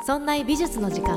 そんな美術の時間。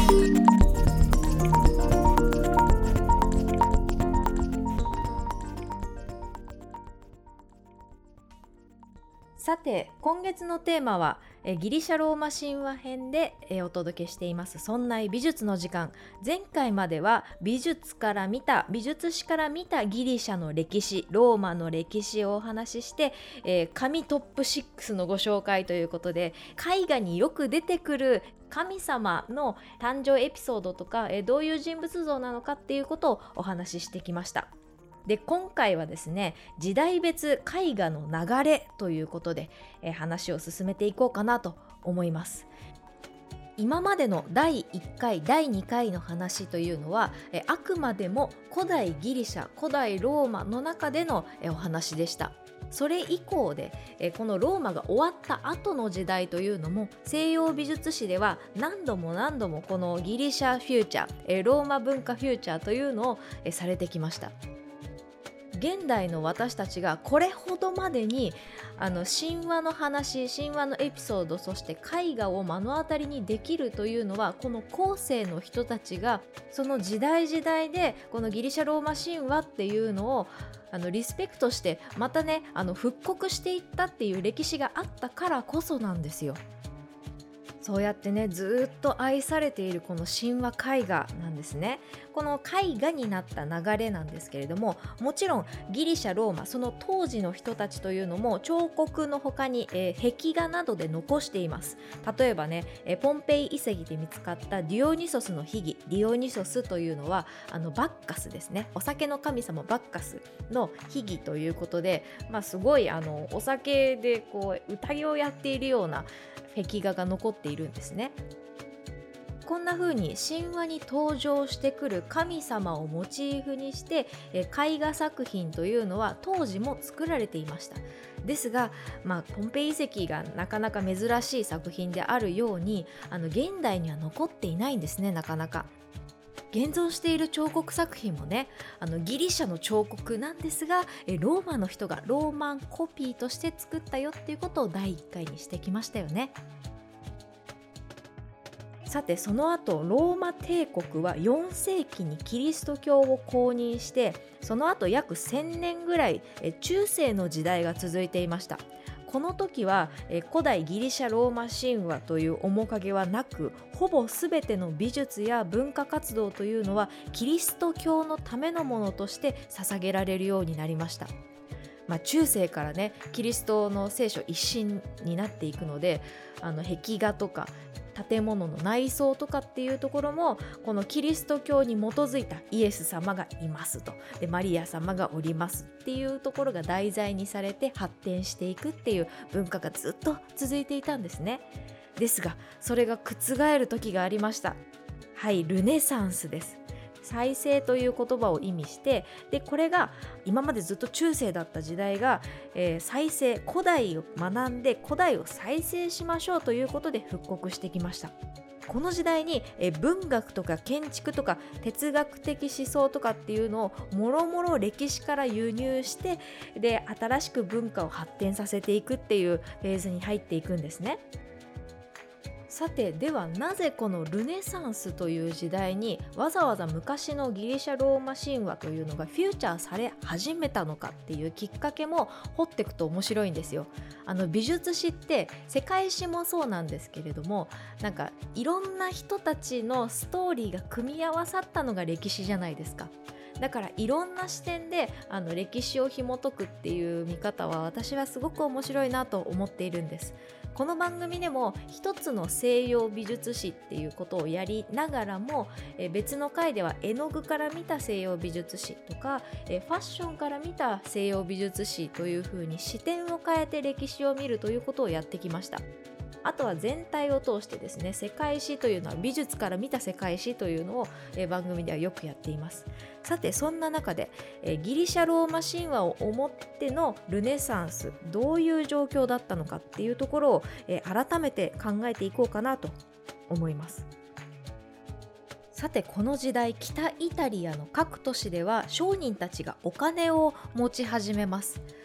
さて今月のテーマはギリシャローマ神話編でお届けしていますそんな美術の時間。前回までは美術史から見たギリシャの歴史、ローマの歴史をお話しして、神トップ6のご紹介ということで、絵画によく出てくる神様の誕生エピソードとか、どういう人物像なのかっていうことをお話ししてきました。で今回はですね、時代別絵画の流れということで、話を進めていこうかなと思います。今までの第1回第2回の話というのは、あくまでも古代ギリシャ古代ローマの中でのお話でした。それ以降でこのローマが終わった後の時代というのも西洋美術史では何度もこのギリシャフューチャー、ローマ文化フューチャーというのをされてきました。現代の私たちがこれほどまでに神話の話、神話のエピソード、そして絵画を目の当たりにできるというのは、この後世の人たちがその時代でこのギリシャローマ神話っていうのをリスペクトしてまたね復刻していったっていう歴史があったからこそなんですよ。そうやってねずっと愛されているこの神話絵画なんですね。この絵画になった流れなんですけれども、もちろんギリシャローマその当時の人たちというのも彫刻の他に、壁画などで残しています。例えばね、ポンペイ遺跡で見つかったディオニソスの秘儀、ディオニソスというのはバッカスですね、お酒の神様バッカスの秘儀ということで、すごいお酒でこう宴をやっているような壁画が残っているんですね。こんな風に神話に登場してくる神様をモチーフにして絵画作品というのは当時も作られていました。ですが、ポンペイ遺跡がなかなか珍しい作品であるように現代には残っていないんですね。なかなか現存している彫刻作品もねギリシャの彫刻なんですが、ローマの人がローマンコピーとして作ったよっていうことを第1回にしてきましたよね。さてその後ローマ帝国は4世紀にキリスト教を公認して、その後約1000年ぐらい中世の時代が続いていました。この時は古代ギリシャローマ神話という面影はなく、ほぼ全ての美術や文化活動というのはキリスト教のためのものとして捧げられるようになりました。中世からねキリストの聖書一新になっていくので、壁画とか建物の内装とかっていうところもこのキリスト教に基づいたイエス様がいますと、でマリア様がおりますっていうところが題材にされて発展していくっていう文化がずっと続いていたんですね。ですがそれが覆る時がありました。はい、ルネサンスです。再生という言葉を意味して、でこれが今までずっと中世だった時代が、再生、古代を学んで古代を再生しましょうということで復刻してきました。この時代に文学とか建築とか哲学的思想とかっていうのをもろもろ歴史から輸入して、で新しく文化を発展させていくっていうフェーズに入っていくんですね。さてではなぜこのルネサンスという時代にわざわざ昔のギリシャローマ神話というのがフューチャーされ始めたのかっていうきっかけも掘っていくと面白いんですよ。美術史って世界史もそうなんですけれども、なんかいろんな人たちのストーリーが組み合わさったのが歴史じゃないですか。だからいろんな視点で歴史を紐解くっていう見方は私はすごく面白いなと思っているんです。この番組でも一つの西洋美術史っていうことをやりながらも、別の回では絵の具から見た西洋美術史とか、ファッションから見た西洋美術史というふうに視点を変えて歴史を見るということをやってきました。あとは全体を通してですね、世界史というのは美術から見た世界史というのを、番組ではよくやっています。さてそんな中で、ギリシャローマ神話を思ってのルネサンス、どういう状況だったのかっていうところを、改めて考えていこうかなと思います。さてこの時代、北イタリアの各都市では商人たちがお金を持ち始めます。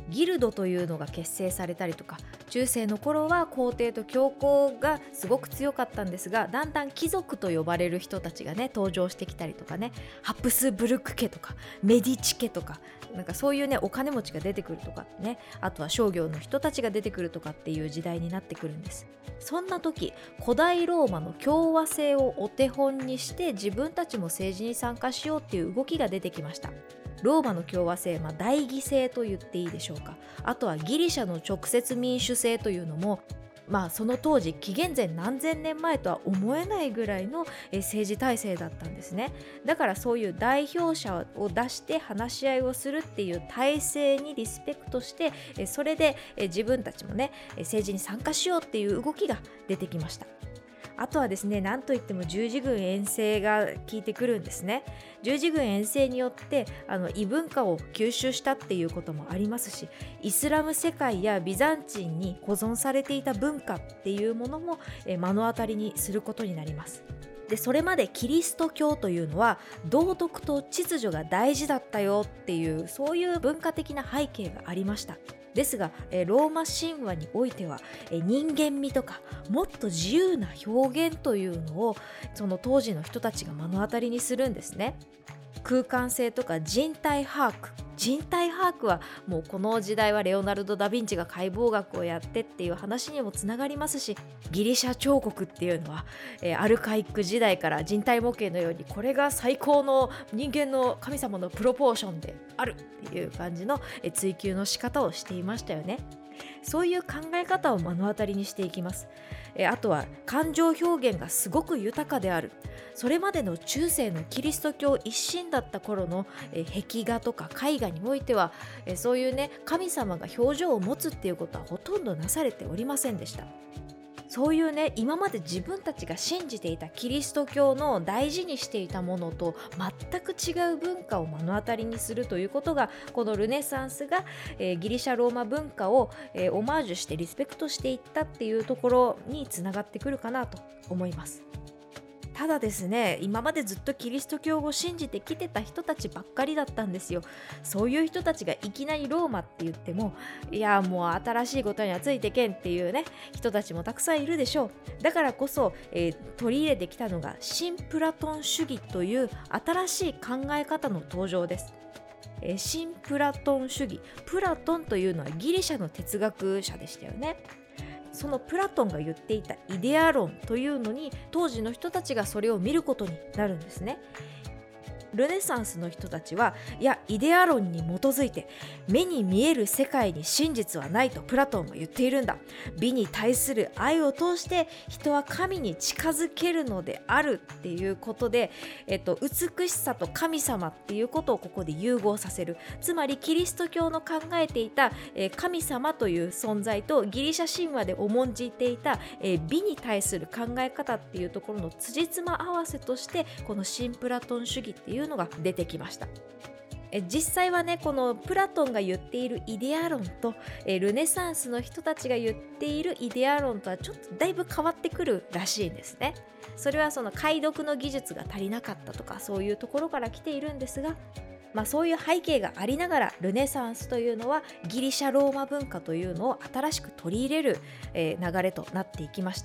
ギルドというのが結成されたりとか、中世の頃は皇帝と教皇がすごく強かったんですが、だんだん貴族と呼ばれる人たちがね登場してきたりとかね、ハプスブルク家とかメディチ家とか、なんかそういうねお金持ちが出てくるとかね、あとは商業の人たちが出てくるとかっていう時代になってくるんです。そんな時、古代ローマの共和制をお手本にして自分たちも政治に参加しようっていう動きが出てきました。ローマの共和制、代議制と言っていいでしょうか。あとはギリシャの直接民主制というのも、その当時紀元前何千年前とは思えないぐらいの政治体制だったんですね。だからそういう代表者を出して話し合いをするっていう体制にリスペクトして、それで自分たちもね政治に参加しようっていう動きが出てきました。あとはですね、なんといっても十字軍遠征が効いてくるんですね。十字軍遠征によって異文化を吸収したっていうこともありますし、イスラム世界やビザンチンに保存されていた文化っていうものも目の当たりにすることになります。でそれまでキリスト教というのは道徳と秩序が大事だったよっていう、そういう文化的な背景がありました。ですがローマ神話においては人間味とかもっと自由な表現というのをその当時の人たちが目の当たりにするんですね。空間性とか人体把握はもうこの時代はレオナルド・ダ・ヴィンチが解剖学をやってっていう話にもつながりますし、ギリシャ彫刻っていうのはアルカイック時代から人体模型のようにこれが最高の人間の神様のプロポーションであるっていう感じの追求の仕方をしていましたよね。そういう考え方を目の当たりにしていきます。あとは感情表現がすごく豊かである。それまでの中世のキリスト教一神だった頃の壁画とか絵画においてはそういうね神様が表情を持つっていうことはほとんどなされておりませんでした。そういうね今まで自分たちが信じていたキリスト教の大事にしていたものと全く違う文化を目の当たりにするということが、このルネサンスがギリシャローマ文化をオマージュしてリスペクトしていったっていうところにつながってくるかなと思います。ただですね、今までずっとキリスト教を信じてきてた人たちばっかりだったんですよ。そういう人たちがいきなりローマって言っても、いやもう新しいことにはついてけんっていうね人たちもたくさんいるでしょう。だからこそ、取り入れてきたのが新プラトン主義という新しい考え方の登場です。新プラトン主義、プラトンというのはギリシャの哲学者でしたよね。そのプラトンが言っていたイデア論というのに当時の人たちがそれを見ることになるんですね。ルネサンスの人たちは、いやイデア論に基づいて目に見える世界に真実はないとプラトンは言っているんだ。美に対する愛を通して人は神に近づけるのであるっていうことで、美しさと神様っていうことをここで融合させる。つまりキリスト教の考えていた、神様という存在とギリシャ神話で重んじていた、美に対する考え方っていうところの辻褄合わせとしてこの新プラトン主義っていうのが出てきました。実際はねこのプラトンが言っているイデア論とルネサンスの人たちが言っているイデア論とはちょっとだいぶ変わってくるらしいんですね。それはその解読の技術が足りなかったとかそういうところから来ているんですが、そういう背景がありながらルネサンスというのはギリシャローマ文化というのを新しく取り入れる、流れとなっていきました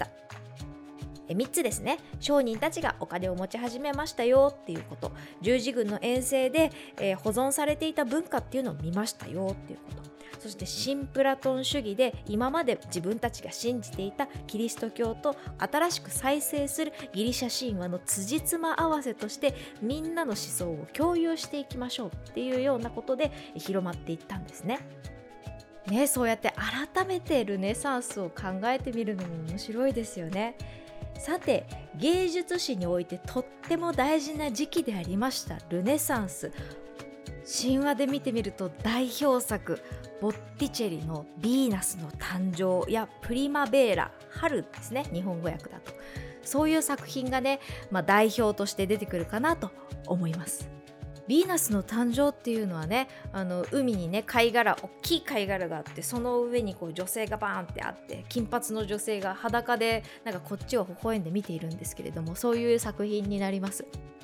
。3つですね。商人たちがお金を持ち始めましたよっていうこと、十字軍の遠征で、保存されていた文化っていうのを見ましたよっていうこと、そして新プラトン主義で今まで自分たちが信じていたキリスト教と新しく再生するギリシャ神話の辻褄合わせとしてみんなの思想を共有していきましょうっていうようなことで広まっていったんですね。そうやって改めてルネサンスを考えてみるのも面白いですよね。さて、芸術史においてとっても大事な時期でありましたルネサンス。神話で見てみると代表作ボッティチェリのヴィーナスの誕生やプリマベーラ、春ですね、日本語訳だと。そういう作品がね、代表として出てくるかなと思います。ヴィーナスの誕生っていうのはね、海にね大きい貝殻があって、その上にこう女性がバーンってあって、金髪の女性が裸でなんかこっちを微笑んで見ているんですけれども、そういう作品になります。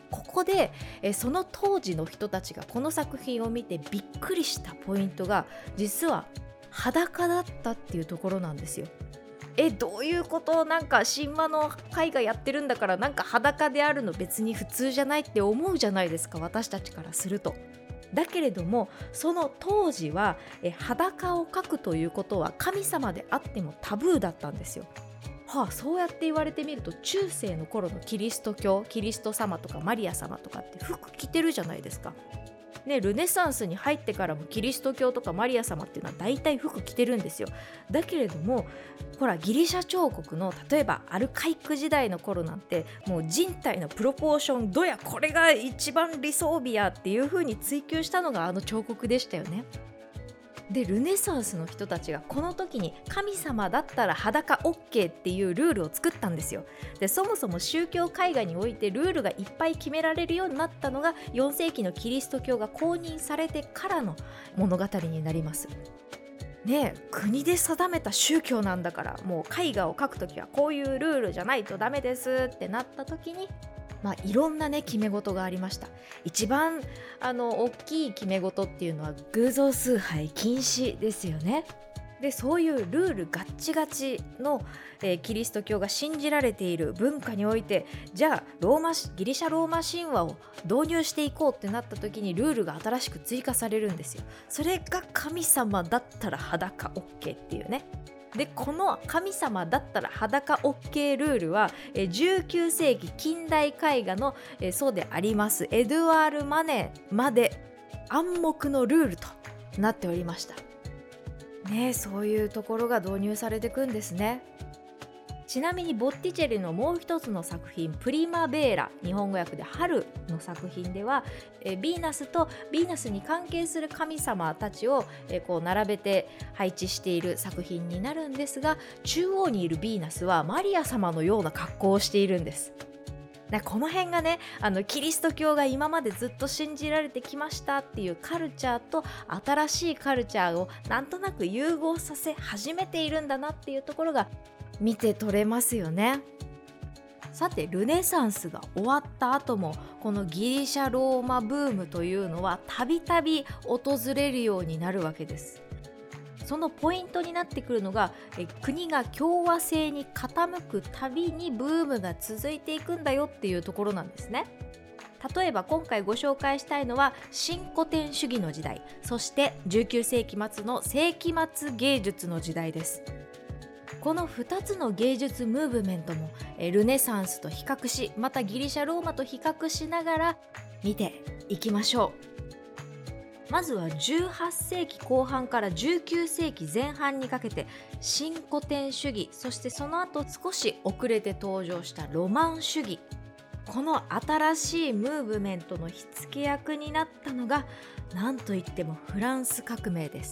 ここでその当時の人たちがこの作品を見てびっくりしたポイントが実は裸だったっていうところなんですよ。どういうこと？なんか神話の絵画やってるんだからなんか裸であるの別に普通じゃないって思うじゃないですか、私たちからすると。だけれどもその当時は裸を描くということは神様であってもタブーだったんですよ。そうやって言われてみると中世の頃のキリスト教、キリスト様とかマリア様とかって服着てるじゃないですかね。ルネサンスに入ってからもキリスト教とかマリア様っていうのは大体服着てるんですよ。だけれどもほらギリシャ彫刻の例えばアルカイック時代の頃なんてもう人体のプロポーションどやこれが一番理想美やっていう風に追求したのがあの彫刻でしたよね。でルネサンスの人たちがこの時に神様だったら裸 OK っていうルールを作ったんですよ。でそもそも宗教絵画においてルールがいっぱい決められるようになったのが4世紀のキリスト教が公認されてからの物語になりますね。国で定めた宗教なんだからもう絵画を描くときはこういうルールじゃないとダメですってなった時にいろんなね決め事がありました。一番大きい決め事っていうのは偶像崇拝禁止ですよね。でそういうルールガッチガチの、キリスト教が信じられている文化においてじゃあギリシャローマ神話を導入していこうってなった時にルールが新しく追加されるんですよ。それが神様だったら裸 OK っていうね。でこの神様だったら裸 OK ルールは19世紀近代絵画のそうでありますエドゥアール・マネまで暗黙のルールとなっておりましたね。そういうところが導入されていくんですね。ちなみにボッティチェリのもう一つの作品プリマベーラ、日本語訳で春の作品ではヴィーナスとヴィーナスに関係する神様たちをこう並べて配置している作品になるんですが、中央にいるヴィーナスはマリア様のような格好をしているんです。この辺がねキリスト教が今までずっと信じられてきましたっていうカルチャーと新しいカルチャーをなんとなく融合させ始めているんだなっていうところが見て取れますよね。さてルネサンスが終わった後もこのギリシャローマブームというのはたびたび訪れるようになるわけです。そのポイントになってくるのが国が共和制に傾くたびにブームが続いていくんだよっていうところなんですね。例えば今回ご紹介したいのは新古典主義の時代、そして19世紀末の世紀末芸術の時代です。この2つの芸術ムーブメントもルネサンスと比較し、またギリシャローマと比較しながら見ていきましょう。まずは18世紀後半から19世紀前半にかけて新古典主義、そしてその後少し遅れて登場したロマン主義、この新しいムーブメントの火付け役になったのが何といってもフランス革命です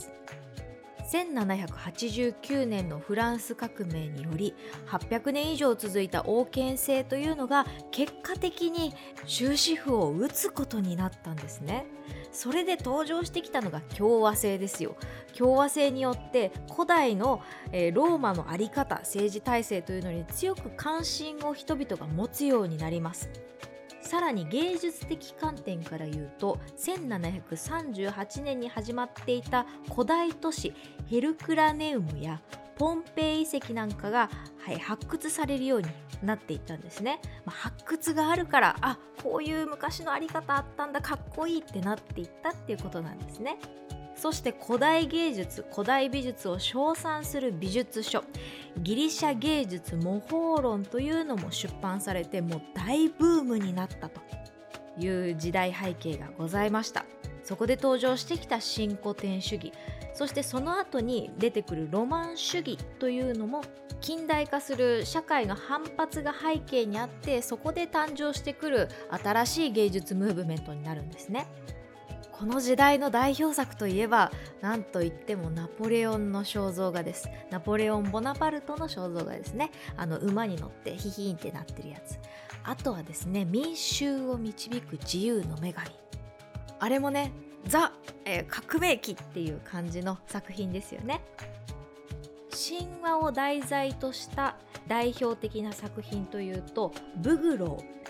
。1789年のフランス革命により800年以上続いた王権制というのが結果的に終止符を打つことになったんですね。それで登場してきたのが共和制ですよ。共和制によって古代のローマの在り方、政治体制というのに強く関心を人々が持つようになります。さらに芸術的観点から言うと1738年に始まっていた古代都市ヘルクラネウムやポンペイ遺跡なんかが、発掘されるようになっていったんですね。発掘があるからこういう昔のあり方あったんだ、かっこいいってなっていったっていうことなんですね。そして古代芸術、古代美術を称賛する美術書ギリシャ芸術模倣論というのも出版されてもう大ブームになったという時代背景がございました。そこで登場してきた新古典主義、そしてその後に出てくるロマン主義というのも近代化する社会の反発が背景にあって、そこで誕生してくる新しい芸術ムーブメントになるんですね。この時代の代表作といえば何といってもナポレオンの肖像画です。ナポレオン・ボナパルトの肖像画ですね。馬に乗ってヒヒンってなってるやつ。あとはですね、民衆を導く自由の女神、あれもね革命期っていう感じの作品ですよね。神話を題材とした代表的な作品というとブグロー、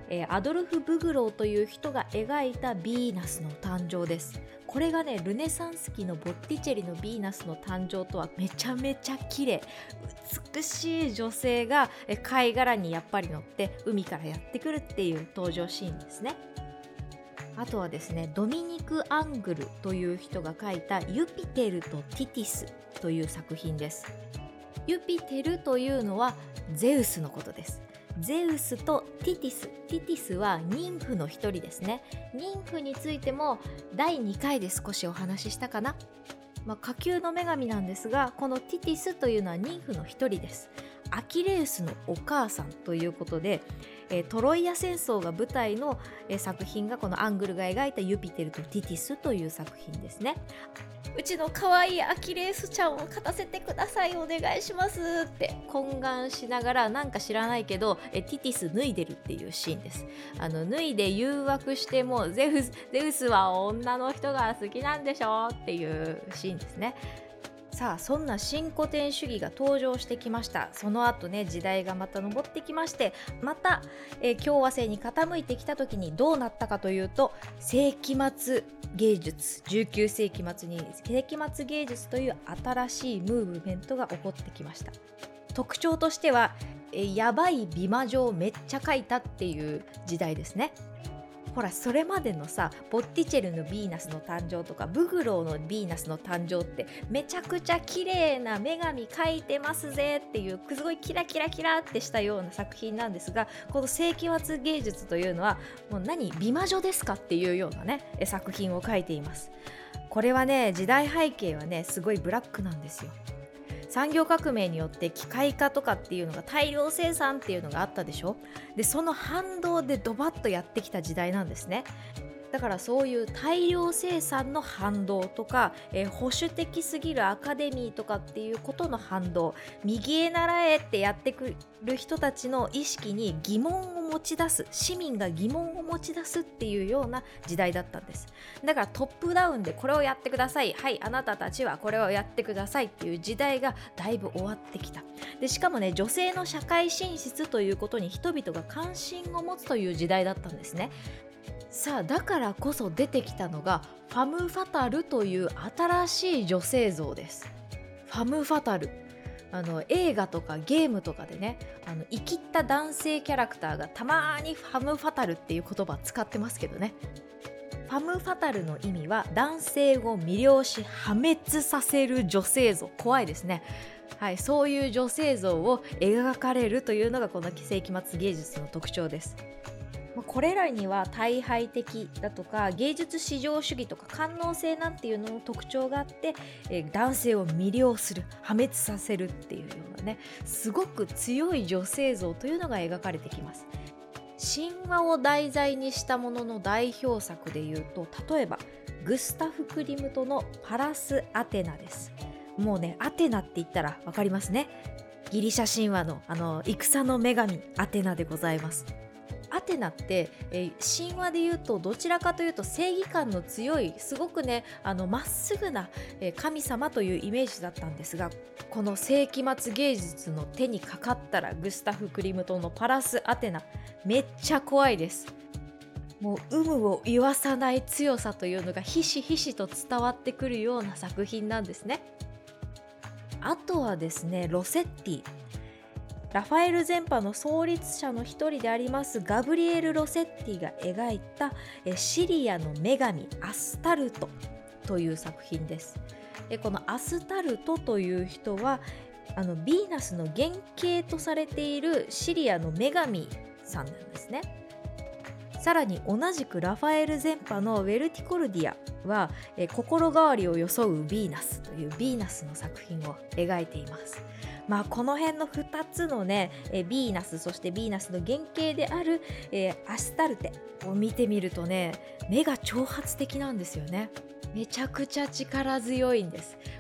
アドルフ・ブグローという人が描いたヴィーナスの誕生です。これがねルネサンス期のボッティチェリのヴィーナスの誕生とはめちゃめちゃ綺麗、美しい女性が貝殻にやっぱり乗って海からやってくるっていう登場シーンですね。あとはですねドミニク・アングルという人が書いたユピテルとティティスという作品です。ユピテルというのはゼウスのことです。ゼウスとティティスは妊婦の一人ですね。妊婦についても第2回で少しお話ししたかな。下級の女神なんですが、このティティスというのは妊婦の一人です。アキレウスのお母さんということで、トロイア戦争が舞台の作品がこのアングルが描いたユピテルとティティスという作品ですね。うちの可愛いアキレウスちゃんを勝たせてください、お願いしますって懇願しながら、なんか知らないけどティティス脱いでるっていうシーンです。脱いで誘惑して、もうゼウスは女の人が好きなんでしょっていうシーンですね。さあそんな新古典主義が登場してきました。その後ね時代がまた上ってきまして、また、共和制に傾いてきた時にどうなったかというと、世紀末芸術、19世紀末に世紀末芸術という新しいムーブメントが起こってきました。特徴としてはやばい美魔女をめっちゃ描いたっていう時代ですね。ほらそれまでのさボッティチェルのヴィーナスの誕生とかブグローのヴィーナスの誕生ってめちゃくちゃ綺麗な女神描いてますぜっていうすごいキラキラキラってしたような作品なんですが、この世紀末芸術というのはもう何美魔女ですかっていうようなね作品を描いています。これはね時代背景はねすごいブラックなんですよ。産業革命によって機械化とかっていうのが大量生産っていうのがあったでしょ。でその反動でドバッとやってきた時代なんですね。だからそういう大量生産の反動とか、保守的すぎるアカデミーとかっていうことの反動、右へ習えってやってくる人たちの意識に疑問を持ち出す、市民が疑問を持ち出すっていうような時代だったんです。だからトップダウンでこれをやってください、はいあなたたちはこれをやってくださいっていう時代がだいぶ終わってきた。でしかもね女性の社会進出ということに人々が関心を持つという時代だったんですね。さあだからこそ出てきたのがファム・ファタルという新しい女性像です。ファム・ファタル、映画とかゲームとかでね生きった男性キャラクターがたまにファム・ファタルっていう言葉使ってますけどね。ファム・ファタルの意味は男性を魅了し破滅させる女性像。怖いですね。はい、そういう女性像を描かれるというのがこの世紀末芸術の特徴です。これらには大敗的だとか芸術至上主義とか官能性なんていうのの特徴があって、男性を魅了する、破滅させるっていうようなねすごく強い女性像というのが描かれてきます。神話を題材にしたものの代表作でいうと、例えばグスタフ・クリムトのパラス・アテナです。もうねアテナって言ったらわかりますね。ギリシャ神話の戦の女神アテナでございます。アテナって、神話で言うとどちらかというと正義感の強いすごくねまっすぐな、神様というイメージだったんですが、この世紀末芸術の手にかかったらグスタフ・クリムトのパラス・アテナめっちゃ怖いです。もう有無を言わさない強さというのがひしひしと伝わってくるような作品なんですね。あとはですねロセッティ、ラファエル前派の創立者の一人でありますガブリエル・ロセッティが描いたシリアの女神アスタルトという作品です。このアスタルトという人はヴィーナスの原型とされているシリアの女神さんなんですね。さらに同じくラファエル前派のウェルティコルディアは心変わりを装うヴィーナスというヴィーナスの作品を描いています。この辺の2つのねヴィーナス、そしてヴィーナスの原型であるアスタルテを見てみるとね目が挑発的なんですよね。めちゃくちゃ力強いんです。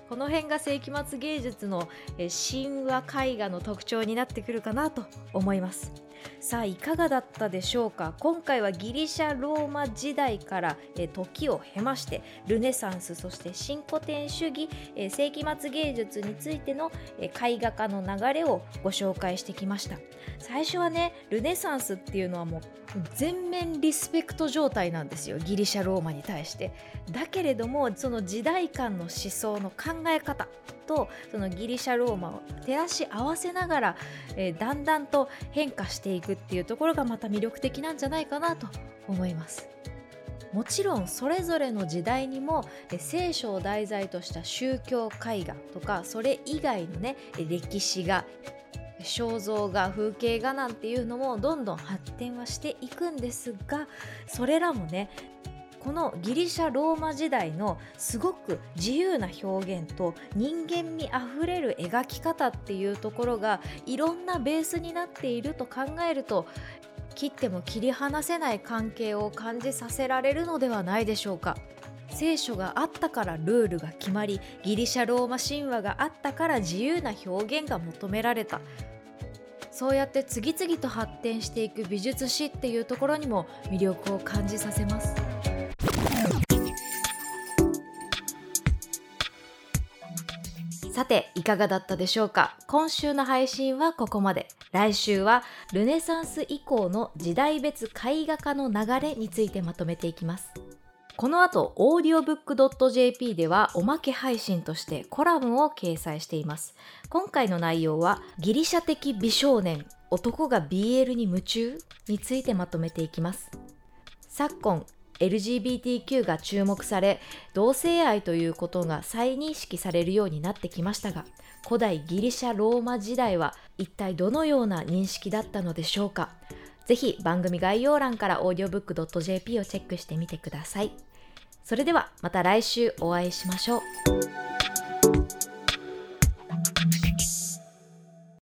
この辺が世紀末芸術の神話絵画の特徴になってくるかなと思います。さあいかがだったでしょうか。今回はギリシャローマ時代から時を経ましてルネサンス、そして新古典主義世紀末芸術についての絵画化の流れをご紹介してきました。最初はね、ルネサンスっていうのはもう全面リスペクト状態なんですよ、ギリシャローマに対して。だけれどもその時代間の思想の考え方とそのギリシャローマを照らし合わせながら、だんだんと変化していくっていうところがまた魅力的なんじゃないかなと思います。もちろんそれぞれの時代にも聖書を題材とした宗教絵画とか、それ以外のね歴史画、肖像画、風景画なんていうのもどんどん発展はしていくんですが、それらもねこのギリシャローマ時代のすごく自由な表現と人間味あふれる描き方っていうところがいろんなベースになっていると考えると、切っても切り離せない関係を感じさせられるのではないでしょうか。聖書があったからルールが決まり、ギリシャローマ神話があったから自由な表現が求められた。そうやって次々と発展していく美術史っていうところにも魅力を感じさせます。さていかがだったでしょうか。今週の配信はここまで。来週はルネサンス以降の時代別絵画化の流れについてまとめていきます。この後 audiobook.jp ではおまけ配信としてコラムを掲載しています。今回の内容はギリシャ的美少年、男が BL に夢中についてまとめていきます。昨今LGBTQ が注目され、同性愛ということが再認識されるようになってきましたが、古代ギリシャローマ時代は一体どのような認識だったのでしょうか。ぜひ番組概要欄から audiobook.jp をチェックしてみてください。それではまた来週お会いしましょう。